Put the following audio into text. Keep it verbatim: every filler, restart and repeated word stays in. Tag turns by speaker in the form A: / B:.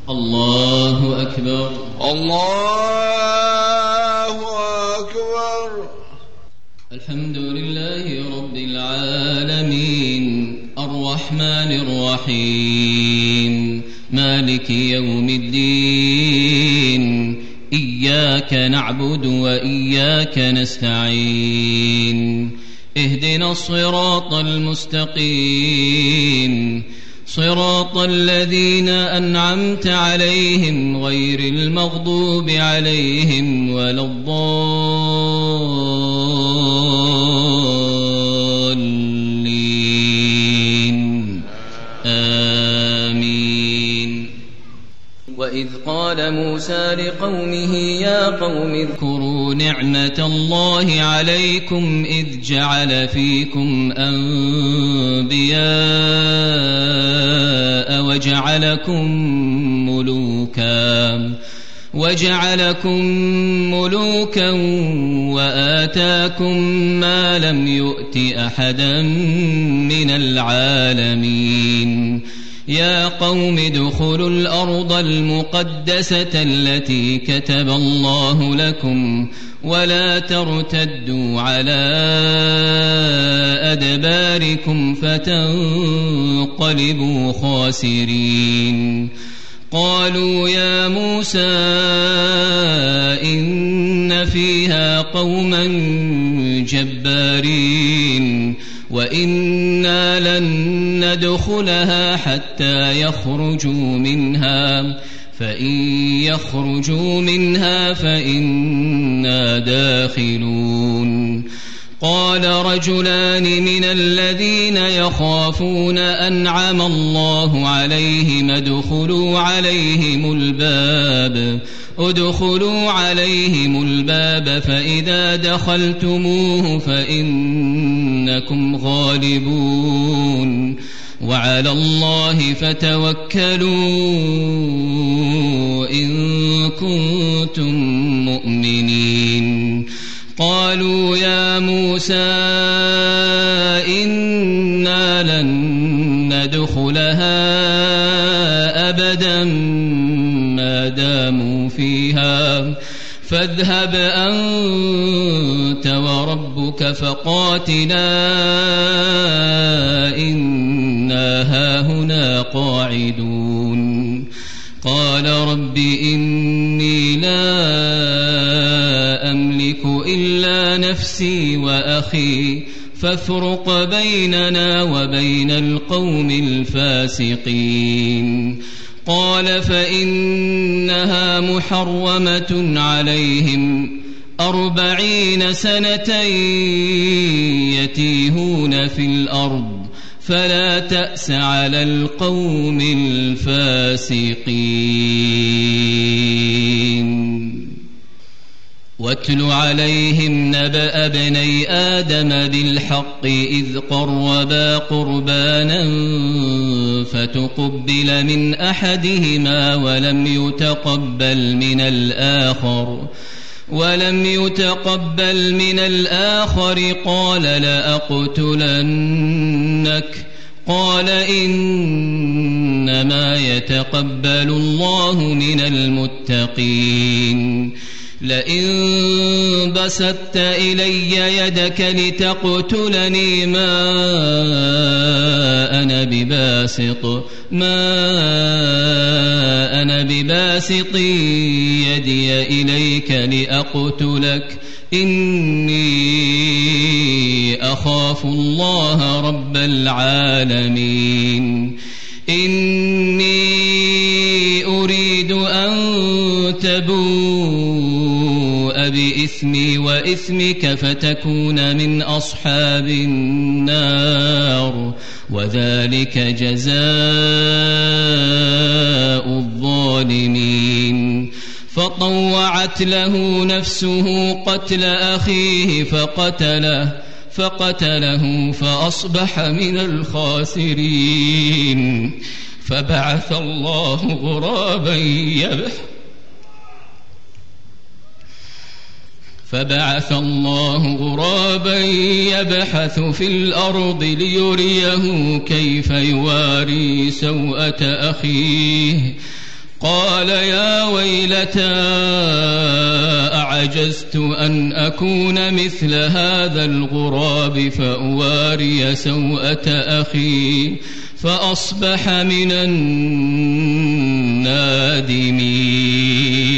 A: الله أكبر
B: الله أكبر.
A: الحمد لله رب العالمين الرحمن الرحيم مالك يوم الدين إياك نعبد وإياك نستعين اهدنا الصراط المستقيم صراط الذين أنعمت عليهم غير المغضوب عليهم ولا الضالين آمين. وإذ قال موسى لقومه يا قوم اذكروا نعمة الله عليكم إذ جعل فيكم أنبياء وجعلكم ملوكا وجعلكم ملوكا وآتاكم ما لم يؤت أحدا من العالمين. يا قوم ادخلوا الأرض المقدسة التي كتب الله لكم ولا ترتدوا على أدباركم فتنقلبوا خاسرين. قالوا يا موسى إن فيها قوما جبارين وإنا لن ندخلها حتى يخرجوا منها فإن يخرجوا منها فإنا داخلون. قال رجلان من الذين يخافون أنعم الله عليهم ادخلوا عليهم الباب ادخلوا عليهم الباب فإذا دخلتموه فإنكم غالبون وعلى الله فتوكلوا إن كنتم مؤمنين. قالوا يا موسى إنا لن ندخلها أبدا ما داموا فيها فاذهب أنت وربك فقاتلا إنا هاهنا قاعدون. قال رب إني لا أملك إلا نفسي وأخي فافرق بيننا وبين القوم الفاسقين. قال فإنها محرمة عليهم أربعين سنة يتيهون في الأرض فلا تأس على القوم الفاسقين. واتل عليهم نبأ ابني آدم بالحق إذ قربا قربانا فتقبل من أحدهما ولم يتقبل من الآخر ولم يتقبل من الآخر قال لأقتلنك. قال إنما يتقبل الله من المتقين. لئن بسطت إلي يدك لتقتلني ما أنا بباسط ما أنا بباسط يدي إليك لأقتلك إني أخاف الله رب العالمين. إني أريد أن تبوء بإثمي وإثمك فتكون من أصحاب النار وذلك جزاء الظالمين. فطوعت له نفسه قتل أخيه فقتله فقتله فأصبح من الخاسرين. فبعث الله غرابا يبحث فبعث الله غرابا يبحث في الأرض ليريه كيف يواري سوءة أخيه قال يا ويلتى أعجزت أن أكون مثل هذا الغراب فأواري سوءة أخي فأصبح من النادمين.